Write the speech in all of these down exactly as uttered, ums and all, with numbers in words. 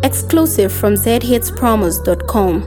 Exclusive from z hits promos dot com.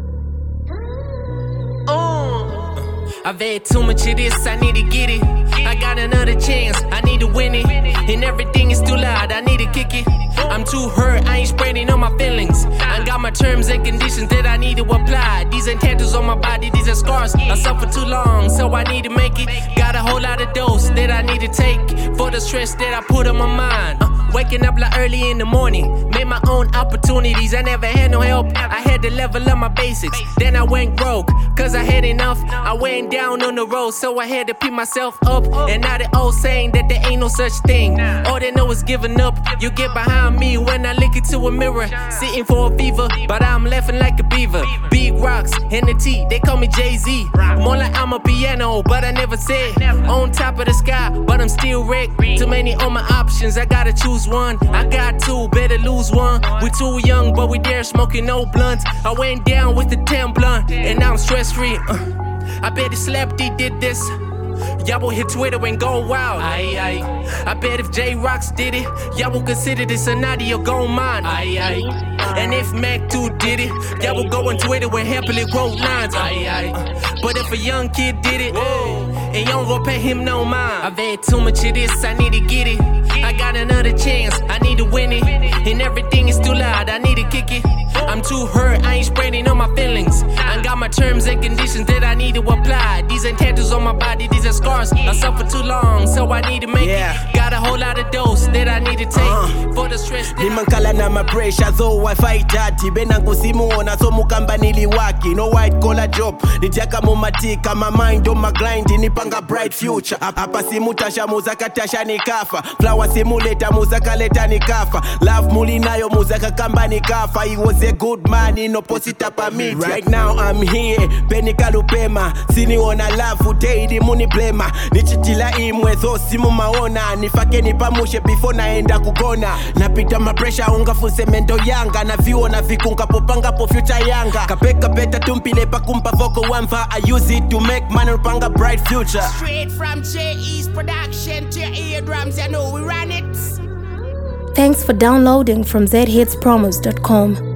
I've had too much of this, I need to get it. I got another chance, I need to win it. And everything is too loud, I need to kick it. I'm too hurt, I ain't spreading on my feelings. I got my terms and conditions that I need to apply. These ain't tattoos on my body, these are scars. I suffered too long, so I need to make it. Got a whole lot of dose that I need to take for the stress that I put on my mind. uh, Waking up like early in the morning, made my own opportunities, I never had no help. I had to level up my basics, then I went rogue, cause I had enough. I went down on the road, so I had to pick myself up. And now the old saying that there ain't no such thing, all they know is giving up. You get behind me when I look into a mirror, sitting for a fever, but I'm laughing like a beaver. Big rocks in the T, they call me Jay-Z. More like I'm a piano, but I never said on top of the sky, but I'm still wrecked. Too many on my options, I gotta choose one. I got two, better lose one. We too young, but we there smoking no blunts. I went down with the ten blunt, and now I'm stress free. uh, I bet if Slapdy did this, y'all will hit Twitter and go wild. Aye, aye. I bet if J-Rocks did it, y'all will consider this an audio gold mine. Aye, aye. And if Mac two did it, y'all will go on Twitter and happily quote lines. Aye, aye. But if a young kid did it, and you don't go pay him no mind. I've had too much of this, I need to get it. I got another chance, I need to win it. And everything is too loud, I need to kick it. I'm too hurt, I ain't spreading on my feelings. I got my terms and conditions that I need to apply. These ain't tattoos on my body, these are scars. I suffered too long, so I need to make yeah. it. Got a whole lot of dose that I need to take uh, for the stress that nimankala na mapressure so wifi tati benangu simuona so mukamba niliwaki no white collar job nitiaka mumatika my mind on my grind nipanga bright future. Hapa simutasha muzaka tasha nikafa, flower simuleta muzaka leta nikafa, love mulinayo muzaka kamba nikafa. He was a good man in opposite pa media. Right now I'm here Benika Lupema, siniona love uteidi muni blema. Nichitila imwe so simu maona, nifake nipamushe before naenda kugona. Napita mapresha unga fusemento yanga, na viona vikunga popanga po future yanga. Kapeka peta tumpile pa kumpa voko wamfa, I use it to make money panga bright future. Straight from J E's production to your eardrums, you know we run it. Thanks for downloading from z hits promos dot com.